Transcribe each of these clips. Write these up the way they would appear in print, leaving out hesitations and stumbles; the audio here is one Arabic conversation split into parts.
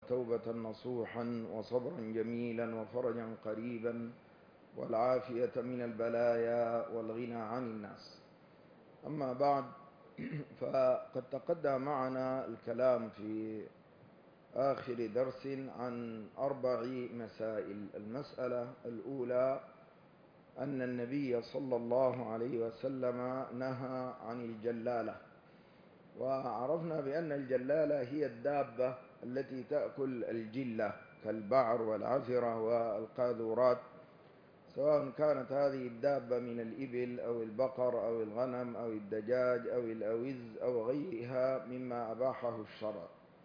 توبة نصوحا وصبرا جميلا وفرجا قريبا والعافية من البلايا والغنى عن الناس. أما بعد، فقد تقدم معنا الكلام في آخر درس عن 4 مسائل. المسألة الأولى أن النبي صلى الله عليه وسلم نهى عن الجلالة، وعرفنا بأن الجلالة هي الدابة التي تأكل الجلة كالبعر والعذرة والقاذورات، سواء كانت هذه الدابة من الإبل أو البقر أو الغنم أو الدجاج أو الأوز أو غيرها مما أباحه الشرع.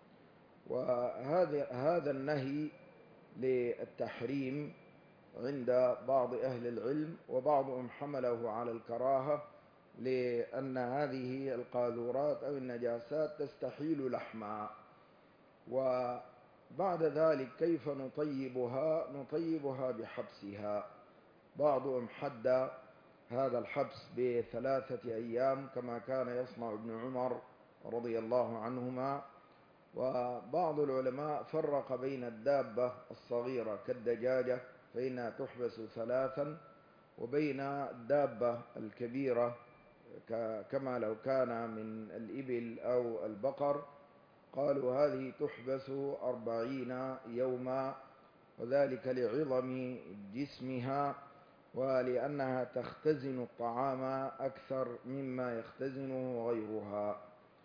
وهذا النهي للتحريم عند بعض أهل العلم، وبعضهم حمله على الكراهة لأن هذه القاذورات أو النجاسات تستحيل لحمها. وبعد ذلك كيف نطيبها؟ نطيبها بحبسها. بعضهم حد هذا الحبس ب3 أيام كما كان يصنع ابن عمر رضي الله عنهما، وبعض العلماء فرق بين الدابة الصغيرة كالدجاجة فإنها تحبس 3، وبين الدابة الكبيرة كما لو كان من الإبل أو البقر، قالوا هذه تحبس 40 يوما، وذلك لعظم جسمها ولأنها تختزن الطعام أكثر مما يختزنه غيرها.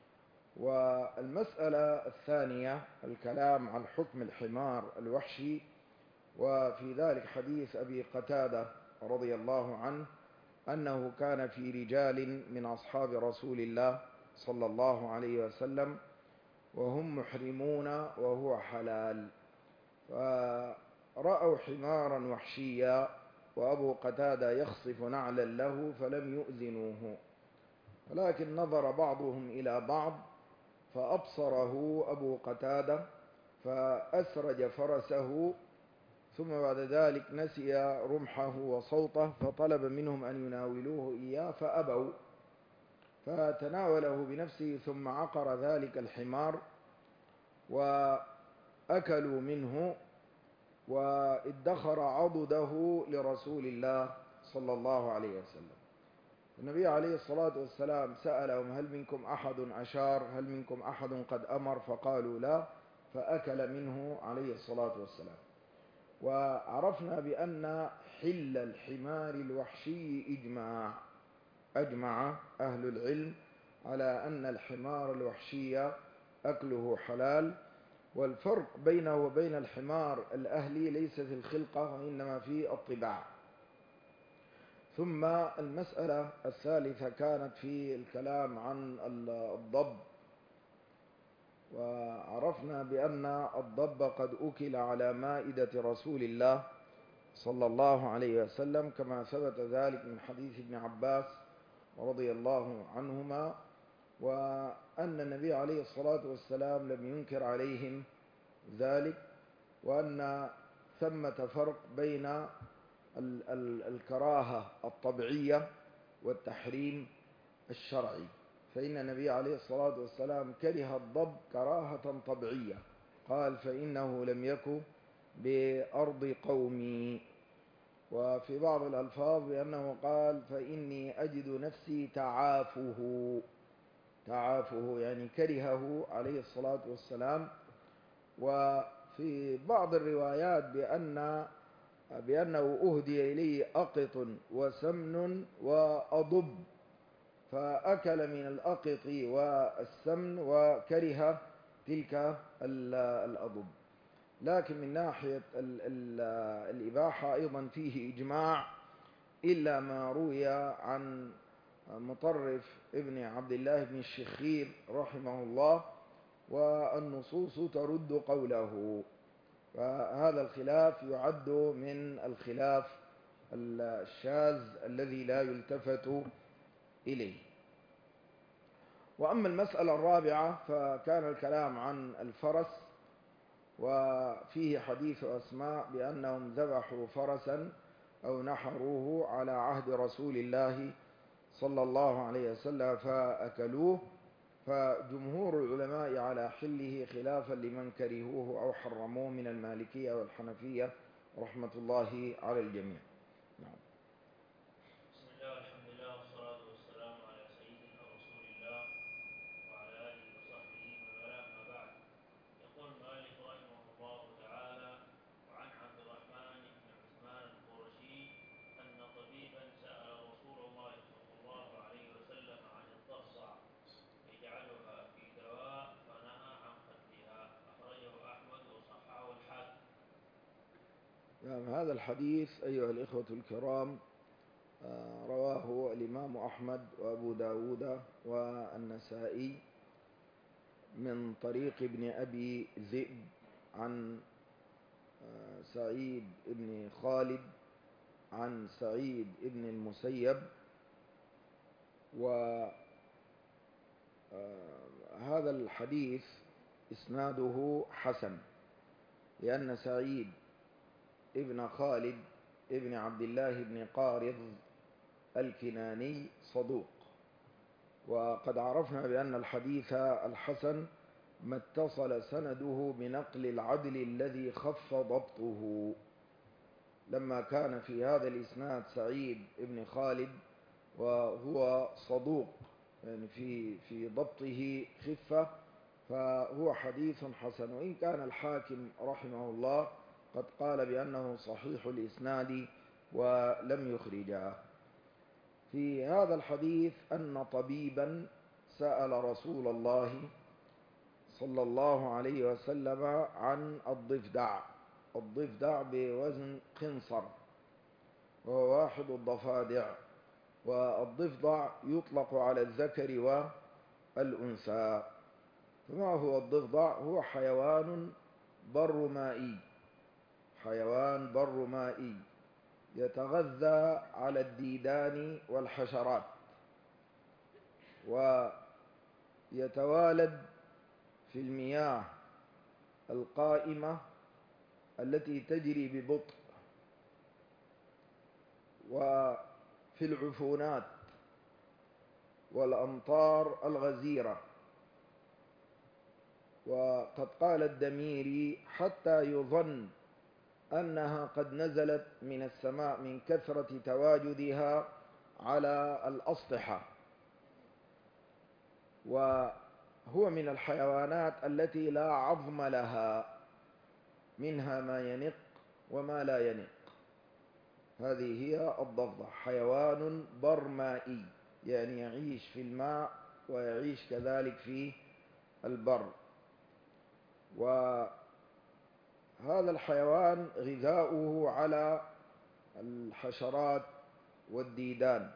والمسألة الثانية الكلام عن حكم الحمار الوحشي، وفي ذلك حديث أبي قتادة رضي الله عنه أنه كان في رجال من أصحاب رسول الله صلى الله عليه وسلم وهم محرمون وهو حلال، فرأوا حمارا وحشيا وأبو قتادة يخصف نعلا له فلم يؤذنوه، ولكن نظر بعضهم إلى بعض فأبصره أبو قتادة فأسرج فرسه، ثم بعد ذلك نسي رمحه وصوته فطلب منهم أن يناولوه إياه فأبوا، فتناوله بنفسه ثم عقر ذلك الحمار وأكلوا منه، وادخر عضده لرسول الله صلى الله عليه وسلم. النبي عليه الصلاة والسلام سألهم: هل منكم أحد أشار؟ هل منكم أحد قد أمر؟ فقالوا لا، فأكل منه عليه الصلاة والسلام. وعرفنا بأن حل الحمار الوحشي أجمع أهل العلم على أن الحمار الوحشي أكله حلال، والفرق بينه وبين الحمار الأهلي ليس في الخلقة وإنما في الطباع. ثم المسألة الثالثة كانت في الكلام عن الضب، وعرفنا بأن الضب قد أكل على مائدة رسول الله صلى الله عليه وسلم كما ثبت ذلك من حديث ابن عباس رضي الله عنهما، وأن النبي عليه الصلاة والسلام لم ينكر عليهم ذلك، وأن ثمة فرق بين الكراهة الطبيعية والتحريم الشرعي. فإن النبي عليه الصلاة والسلام كره الضب كراهة طبيعية، قال: فإنه لم يكن بأرض قومي. وفي بعض الألفاظ بأنه قال: فإني أجد نفسي تعافه يعني كرهه عليه الصلاة والسلام. وفي بعض الروايات بأنه أهدي إليه أقط وسمن وأضب، فأكل من الأقط والسمن وكره تلك الأضب. لكن من ناحية الإباحة أيضا فيه إجماع، إلا ما روي عن مطرف ابن عبد الله بن الشخير رحمه الله، والنصوص ترد قوله، فهذا الخلاف يعد من الخلاف الشاذ الذي لا يلتفت إليه. وأما المسألة الرابعة فكان الكلام عن الفرس، وفيه حديث أسماء بأنهم ذبحوا فرسا أو نحروه على عهد رسول الله صلى الله عليه وسلم فأكلوه، فجمهور العلماء على حله خلافا لمن كرهوه أو حرموه من المالكية والحنفية رحمة الله على الجميع. نعم. بسم الله والحمد لله والصلاة والسلام على سيدنا رسول الله وعلى آله وصحبه ومن والاه، ما بعد. يقول المؤلف رحمه الله تعالى: وعن عبد الرحمن بن عثمان القرشي أن طبيبا سأل رسول الله صلى الله عليه وسلم عن الضفدع يجعلها في دواء فنهى عن قتلها، أخرجه أحمد وصححه الحاكم. نعم. هذا الحديث أيها الإخوة الكرام رواه الإمام أحمد وأبو داود والنسائي من طريق ابن أبي ذئب عن سعيد بن خالد عن سعيد بن المسيب. وهذا الحديث إسناده حسن، لأن سعيد ابن خالد ابن عبد الله بن قارض الكناني صدوق، وقد عرفنا بأن الحديث الحسن ما اتصل سنده بنقل العدل الذي خف ضبطه. لما كان في هذا الإسناد سعيد ابن خالد وهو صدوق، يعني في ضبطه خفة، فهو حديث حسن، وإن كان الحاكم رحمه الله قد قال بأنه صحيح الإسناد ولم يخرجه. في هذا الحديث أن طبيبا سأل رسول الله صلى الله عليه وسلم عن الضفدع. الضفدع بوزن قنصر، وهو واحد الضفادع، والضفدع يطلق على الذكر والأنثى. فما هو الضفدع؟ هو حيوان بر مائي، حيوان بر مائي يتغذى على الديدان والحشرات، ويتوالد في المياه القائمة التي تجري ببطء، وفي العفونات والأمطار الغزيرة. وقد قال الدميري: حتى يظن أنها قد نزلت من السماء من كثرة تواجدها على الأسطحة. وهو من الحيوانات التي لا عظم لها، منها ما ينق وما لا ينق. هذه هي الضفدع، حيوان برمائي، يعني يعيش في الماء ويعيش كذلك في البر. وهذا الحيوان غذاؤه على الحشرات والديدان.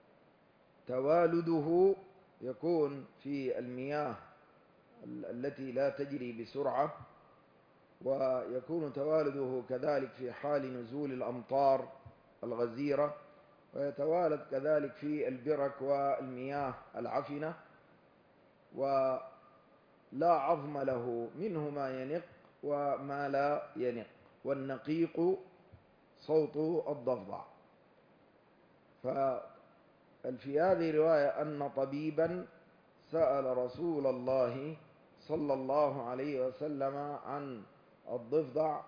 توالده يكون في المياه التي لا تجري بسرعة، ويكون توالده كذلك في حال نزول الأمطار الغزيرة، ويتوالد كذلك في البرك والمياه العفنة، ولا عظم له، منه ما ينق وما لا ينق. والنقيق صوت الضفدع. ففي هذه الرواية أن طبيبا سأل رسول الله صلى الله عليه وسلم عن الضفدع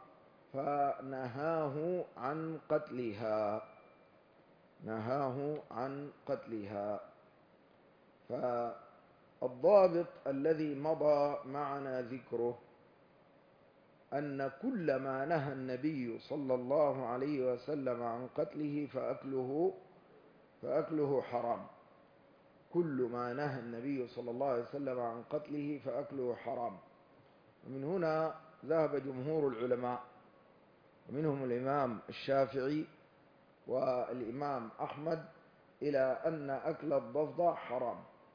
فنهاه عن قتلها، نهاه عن قتلها. فالضابط الذي مضى معنا ذكره أن كل ما نهى النبي صلى الله عليه وسلم عن قتله فأكله حرام. كل ما نهى النبي صلى الله عليه وسلم عن قتله فأكله حرام. ومن هنا ذهب جمهور العلماء، ومنهم الإمام الشافعي والإمام أحمد، إلى أن أكل الضفدع حرام.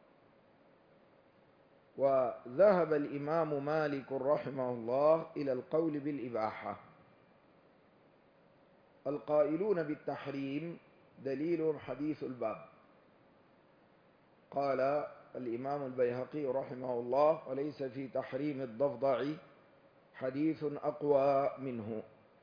وذهب الإمام مالك رحمه الله إلى القول بالإباحة. القائلون بالتحريم دليل حديث الباب. قال الإمام البيهقي رحمه الله: وليس في تحريم الضفدع حديث أقوى منه.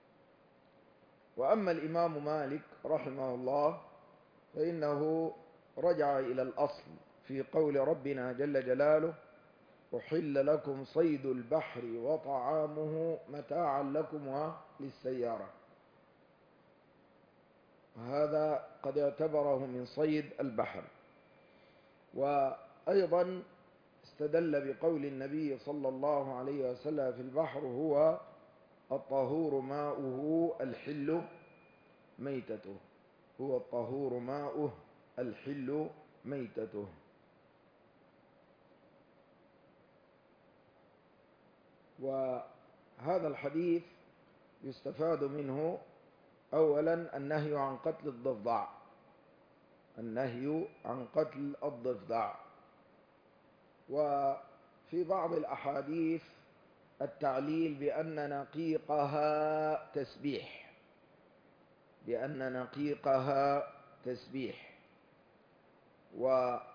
وأما الإمام مالك رحمه الله فإنه رجع إلى الأصل في قول ربنا جل جلاله: أحل لكم صيد البحر وطعامه متاعا لكم وللسيارة. وهذا قد اعتبره من صيد البحر. وأيضا استدل بقول النبي صلى الله عليه وسلم في البحر: هو الطهور ماؤه الحل ميتته. هو الطهور ماؤه الحل ميتته. وهذا الحديث يستفاد منه أولا النهي عن قتل الضفدع، النهي عن قتل الضفدع. وفي بعض الأحاديث التعليل بأن نقيقها تسبيح، بأن نقيقها تسبيح. وهذه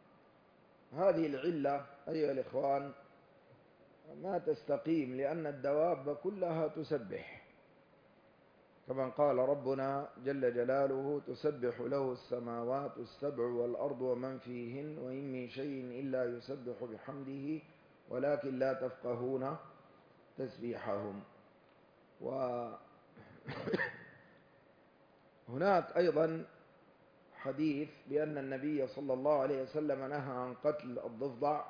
العلة أيها الإخوان ما تستقيم، لأن الدواب كلها تسبح، كما قال ربنا جل جلاله: تسبح له السماوات السبع والأرض ومن فيهن وإن من شيء إلا يسبح بحمده ولكن لا تفقهون تسبيحهم. وهناك أيضا حديث بأن النبي صلى الله عليه وسلم نهى عن قتل الضفدع،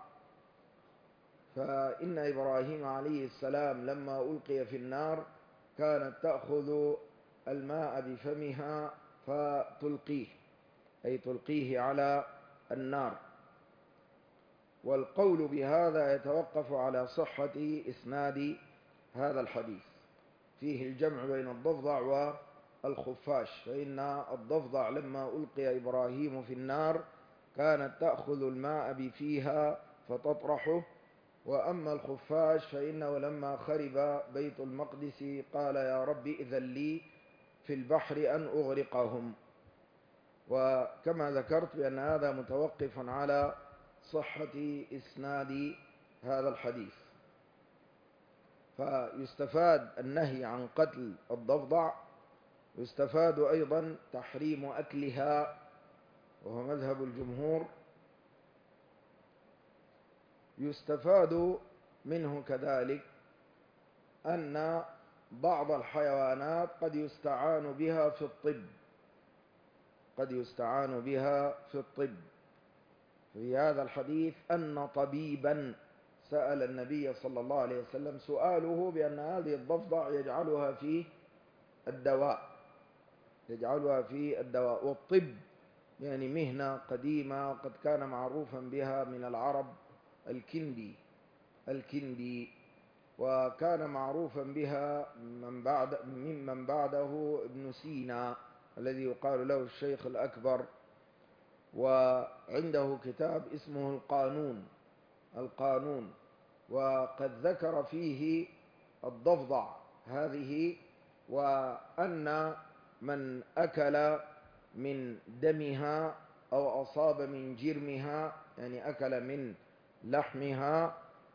فإن إبراهيم عليه السلام لما ألقي في النار كانت تأخذ الماء بفمها فتلقيه، أي تلقيه على النار. والقول بهذا يتوقف على صحة إسناد هذا الحديث، فيه الجمع بين الضفدع والخفاش، فإن الضفدع لما ألقي إبراهيم في النار كانت تأخذ الماء بفيها فتطرحه، وأما الخفاش فإنه لما خرب بيت المقدس قال: يا رب إذن لي في البحر أن أغرقهم. وكما ذكرت بأن هذا متوقف على صحة إسناد هذا الحديث. فيستفاد النهي عن قتل الضفدع، يستفاد أيضا تحريم أكلها وهو مذهب الجمهور. يستفاد منه كذلك أن بعض الحيوانات قد يستعان بها في الطب، قد يستعان بها في الطب. في هذا الحديث أن طبيبا سأل النبي صلى الله عليه وسلم، سؤاله بأن هذه الضفدع يجعلها في الدواء، يجعلها في الدواء. والطب يعني مهنة قديمة قد كان معروفا بها من العرب، الكندي، وكان معروفا بها ممن بعده ابن سينا الذي يقال له الشيخ الأكبر، وعنده كتاب اسمه القانون، وقد ذكر فيه الضفدع هذه، وأن من أكل من دمها أو أصاب من جرمها، يعني أكل من لحمها،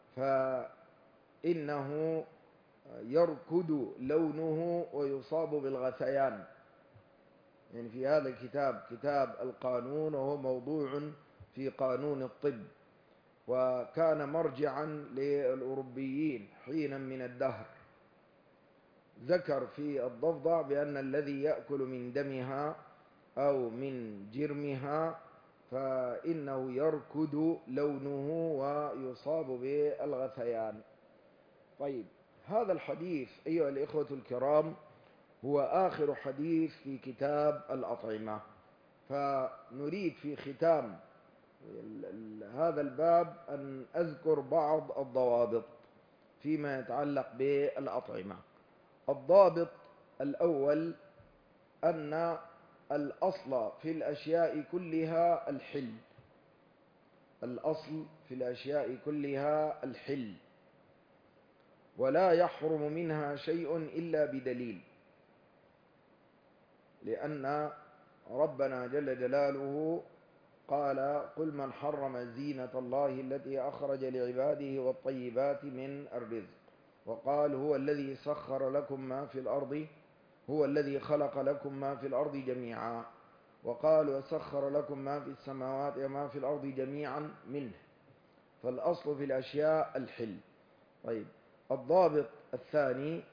فإنه يركد لونه ويصاب بالغثيان. يعني في هذا الكتاب، كتاب القانون، وهو موضوع في قانون الطب، وكان مرجعا للأوروبيين حينا من الدهر. ذكر في الضفدع بأن الذي يأكل من دمها أو من جرمها فإنه يركد لونه ويصاب بالغثيان. طيب، هذا الحديث أيها الإخوة الكرام هو آخر حديث في كتاب الأطعمة، فنريد في ختام هذا الباب أن أذكر بعض الضوابط فيما يتعلق بالأطعمة. الضابط الأول أن الأصل في الأشياء كلها الحل، الأصل في الأشياء كلها الحل، ولا يحرم منها شيء إلا بدليل، لأن ربنا جل جلاله قال: قل من حرم زينة الله التي أخرج لعباده والطيبات من الرزق، وقال: هو الذي سخر لكم ما في الأرض، هو الذي خلق لكم ما في الأرض جميعا. وقال وسخر لكم ما في السماوات وما في الأرض جميعا منه، فالأصل في الأشياء الحل. طيب، الضابط الثاني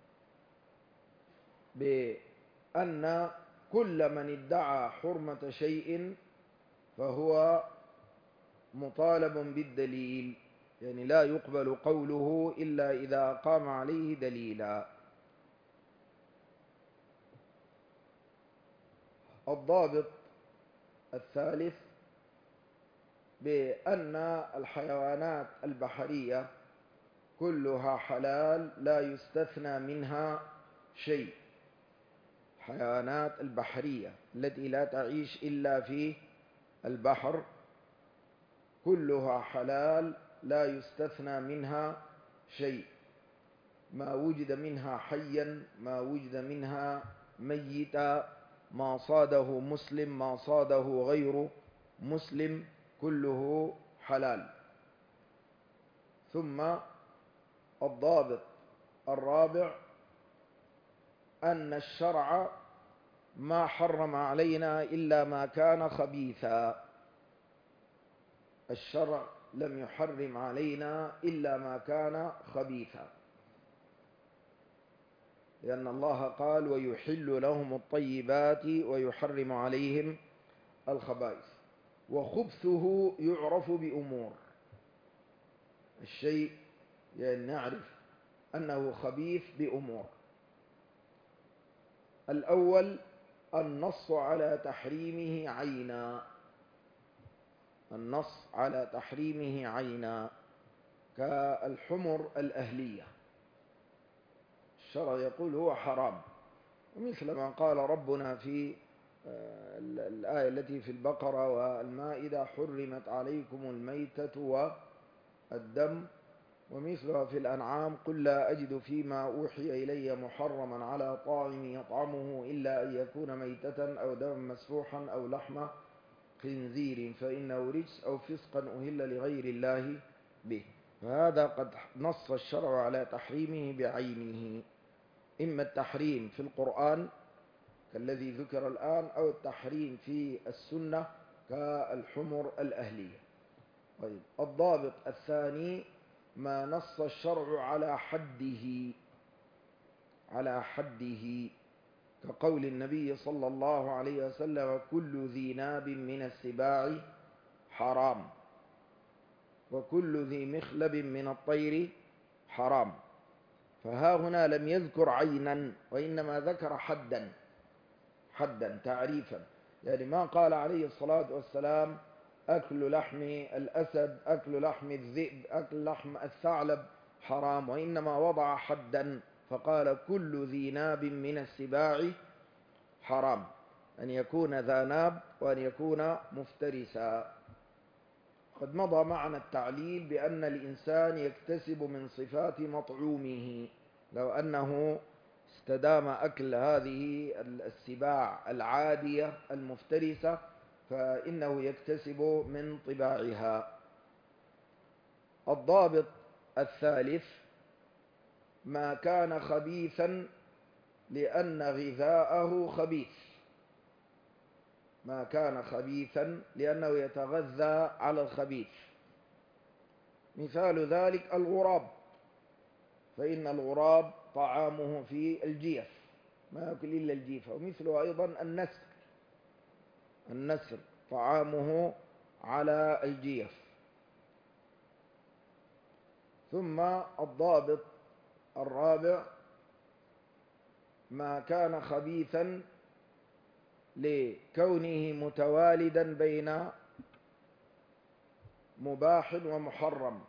بأن كل من ادعى حرمة شيء فهو مطالب بالدليل، يعني لا يقبل قوله إلا إذا قام عليه دليلا. الضابط الثالث بأن الحيوانات البحرية كلها حلال لا يستثنى منها شيء. الحيوانات البحرية التي لا تعيش إلا في البحر كلها حلال لا يستثنى منها شيء، ما وجد منها حيا، ما وجد منها ميتا، ما صاده مسلم، ما صاده غير مسلم، كله حلال. ثم الضابط الرابع أن الشرع ما حرم علينا إلا ما كان خبيثا. الشرع لم يحرم علينا إلا ما كان خبيثا، لأن الله قال ويحل لهم الطيبات ويحرم عليهم الخبائث. وخبثه يعرف بأمور، الشيء يعني نعرف أنه خبيث بأمور. الأول النص على تحريمه عينا، النص على تحريمه عينا كالحمر الأهلية، الشرع يقول هو حرام، ومثل ما قال ربنا في الآية التي في البقرة والمائدة حرمت عليكم الميتة والدم، ومثلها في الأنعام قل لا أجد فيما أوحي إلي محرما على طاعم يطعمه إلا أن يكون ميتة أو دما مسفوحا أو لحم خنزير فإنه رجس أو فسقا أهل لغير الله به. فهذا قد نص الشرع على تحريمه بعينه، إما التحريم في القرآن كالذي ذكر الآن، أو التحريم في السنة كالحمر الأهلية. طيب، الضابط الثاني ما نص الشرع على حده كقول النبي صلى الله عليه وسلم كل ذي ناب من السباع حرام، وكل ذي مخلب من الطير حرام. فها هنا لم يذكر عينا، وإنما ذكر حدا تعريفا، يعني ما قال عليه الصلاة والسلام أكل لحم الأسد، أكل لحم الذئب، أكل لحم الثعلب حرام، وإنما وضع حدا فقال كل ذي ناب من السباع حرام، أن يكون ذا ناب وأن يكون مفترسا. قد مضى معنا التعليل بأن الإنسان يكتسب من صفات مطعومه، لو أنه استدام أكل هذه السباع العادية المفترسة فإنه يكتسب من طباعها. الضابط الثالث ما كان خبيثا لأن غذاءه خبيث، ما كان خبيثا لأنه يتغذى على الخبيث. مثال ذلك الغراب، فإن الغراب طعامه في الجيف، ما يأكل إلا الجيف. ومثله أيضا النسر طعامه على الجيف. ثم الضابط الرابع ما كان خبيثا لكونه متوالدا بين مباح ومحرم،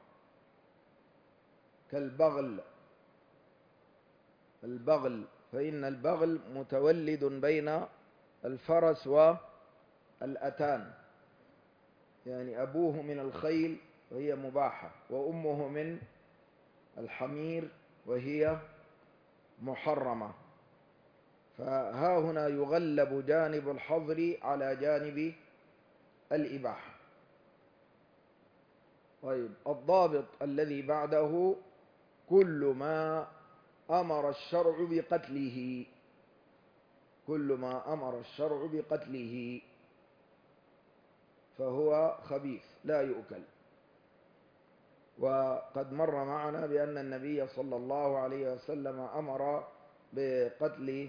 كالبغل. فإن البغل متولد بين الفرس والأتان، يعني أبوه من الخيل وهي مباحة، وأمه من الحمير وهي محرمة. فها هنا يغلب جانب الحظر على جانب الإباحة. طيب، الضابط الذي بعده كل ما أمر الشرع بقتله، كل ما أمر الشرع بقتله فهو خبيث لا يؤكل. وقد مر معنا بأن النبي صلى الله عليه وسلم أمر بقتل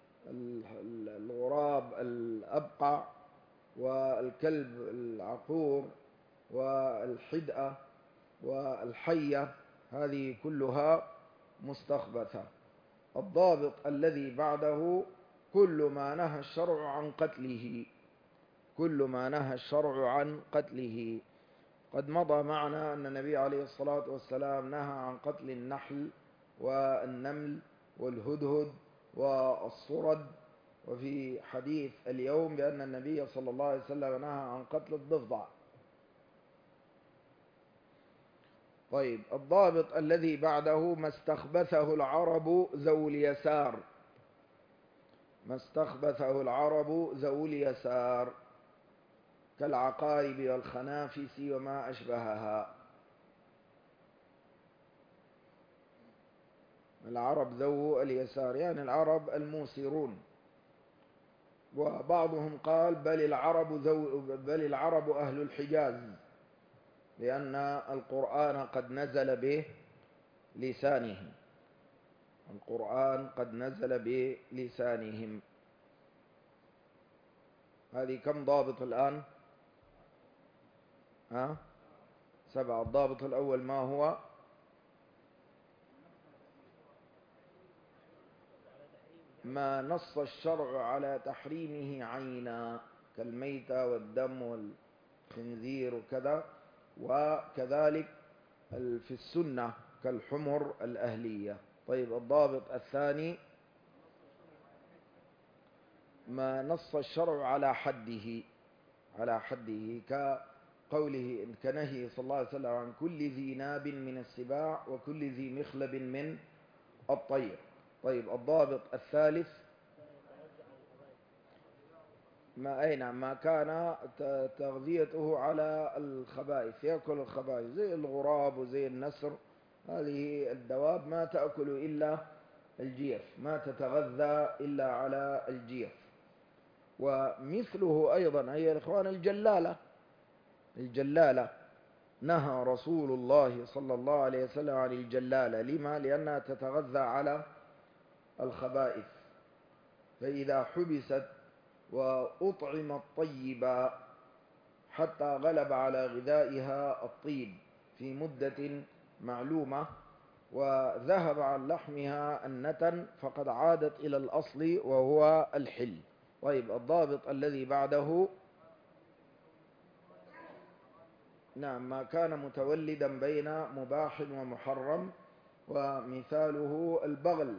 الغراب الأبقع والكلب العقور والحدأة والحية، هذه كلها مستخبثة. الضابط الذي بعده كل ما نهى الشرع عن قتله، كل ما نهى الشرع عن قتله. قد مضى معنا أن النبي عليه الصلاة والسلام نهى عن قتل النحل والنمل والهدهد والصرد، وفي حديث اليوم بأن النبي صلى الله عليه وسلم نهى عن قتل الضفدع. طيب، الضابط الذي بعده ما استخبثه العرب ذو اليسار، ما استخبثه العرب ذو اليسار كالعقارب والخنافس وما أشبهها. العرب ذو اليسار يعني العرب الموسرون، وبعضهم قال بل العرب أهل الحجاز، لأن القرآن قد نزل بلسانهم، القرآن قد نزل بلسانهم. هذه كم ضابط الآن؟ 7. الضابط الأول ما هو؟ ما نص الشرع على تحريمه عينا كالميتة والدم والخنزير وكذا، وكذلك في السنة كالحمر الأهلية. طيب، الضابط الثاني ما نص الشرع على حده، على حده كقوله كنهي صلى الله عليه وسلم عن كل ذي ناب من السباع وكل ذي مخلب من الطير. طيب، الضابط الثالث ما كان تغذيته على الخبائث، يأكل الخبائث زي الغراب وزي النسر، هذه الدواب ما تأكل إلا الجيف، ما تتغذى إلا على الجيف. ومثله أيضا أيها الإخوان الجلالة، الجلالة نهى رسول الله صلى الله عليه وسلم عن الجلالة. لما؟ لأنها تتغذى على الخبائث، فإذا حبست وأطعمت طيبا حتى غلب على غذائها الطيب في مدة معلومة وذهب عن لحمها النتن، فقد عادت إلى الأصل وهو الحل. طيب، الضابط الذي بعده ما كان متولدا بين مباح ومحرم، ومثاله البغل،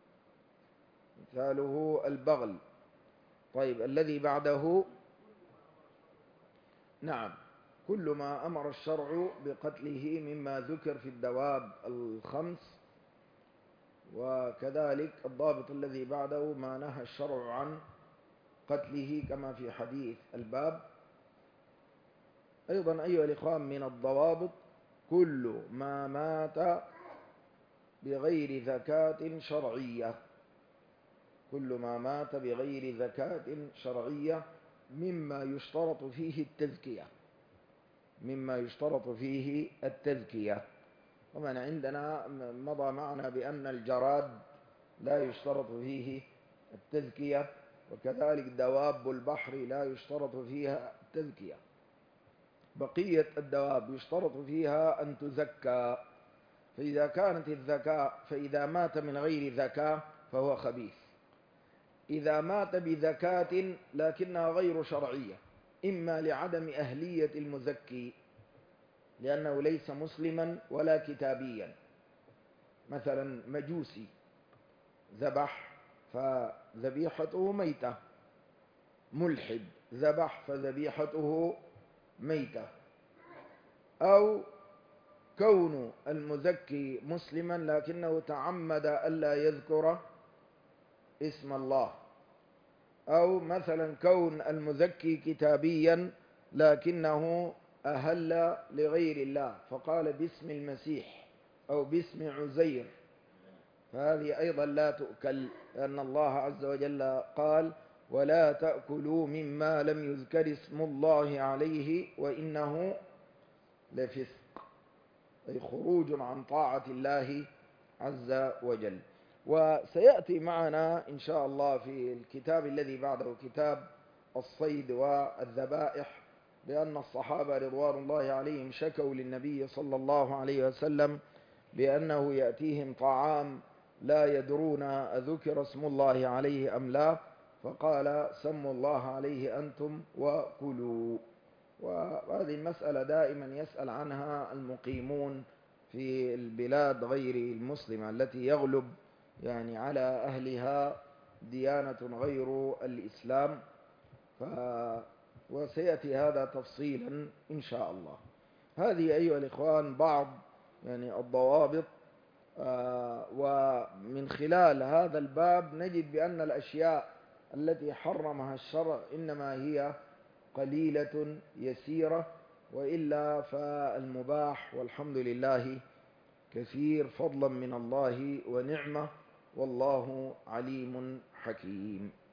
مثاله البغل. طيب، الذي بعده كل ما أمر الشرع بقتله مما ذكر في الدواب الخمس. وكذلك الضابط الذي بعده ما نهى الشرع عن قتله كما في حديث الباب. أيضا أيها الإخوان من الضوابط كل ما مات بغير زكاة شرعية، كل ما مات بغير زكاة شرعية مما يشترط فيه التزكية، مما يشترط فيه التزكية. ومن عندنا مضى معنا بأن الجراد لا يشترط فيه التزكية، وكذلك دواب البحر لا يشترط فيها التزكية. بقية الدواب يشترط فيها أن تزكى، فإذا كانت الزكاة فإذا مات من غير زكاة فهو خبيث. إذا مات بزكاة لكنها غير شرعية، إما لعدم أهلية المزكي لأنه ليس مسلما ولا كتابيا، مثلا مجوسي ذبح فذبيحته ميتة، ملحد ذبح فذبيحته ميتة، أو كون المزكي مسلما لكنه تعمد ألا يذكر اسم الله، أو مثلا كون المزكي كتابيا لكنه أهل لغير الله فقال باسم المسيح أو باسم عزير، فهذه أيضا لا تؤكل، لأن الله عز وجل قال: ولا تأكلوا مما لم يذكر اسم الله عليه وإنه لفسق، أي خروج عن طاعة الله عز وجل. وسيأتي معنا إن شاء الله في الكتاب الذي بعده، كتاب الصيد والذبائح، بأن الصحابة رضوان الله عليهم شكوا للنبي صلى الله عليه وسلم بأنه يأتيهم طعام لا يدرون أذكر اسم الله عليه أم لا، فقال: سموا الله عليه أنتم وكلوا. وهذه المسألة دائما يسأل عنها المقيمون في البلاد غير المسلمة التي يغلب يعني على أهلها ديانة غير الإسلام، وسيأتي هذا تفصيلا إن شاء الله. هذه أيها الإخوان بعض يعني الضوابط، ومن خلال هذا الباب نجد بأن الأشياء التي حرمها الشرع إنما هي قليلة يسيرة، وإلا فالمباح والحمد لله كثير فضلا من الله ونعمة، والله عليم حكيم.